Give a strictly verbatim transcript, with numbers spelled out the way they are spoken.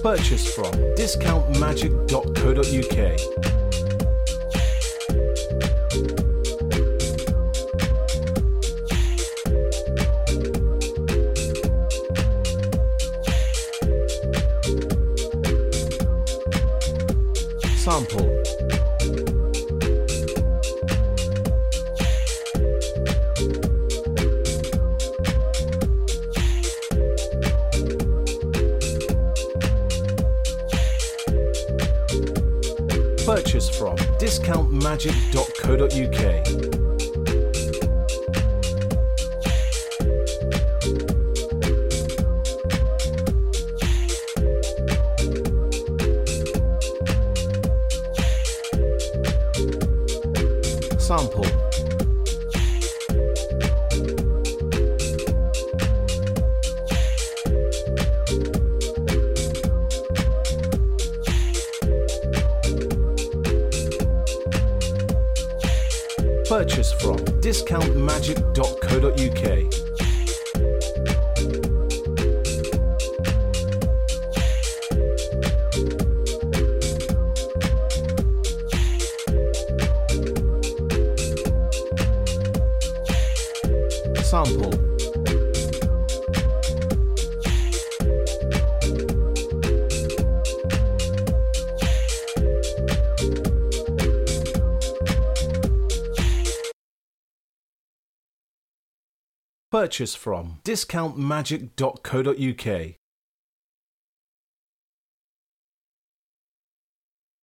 Purchase from discount magic dot co dot uk. Sample. Purchase from discount magic dot co dot uk. Sample. Purchase from discount magic dot co dot uk. Sample. Purchase from discount magic dot co dot uk.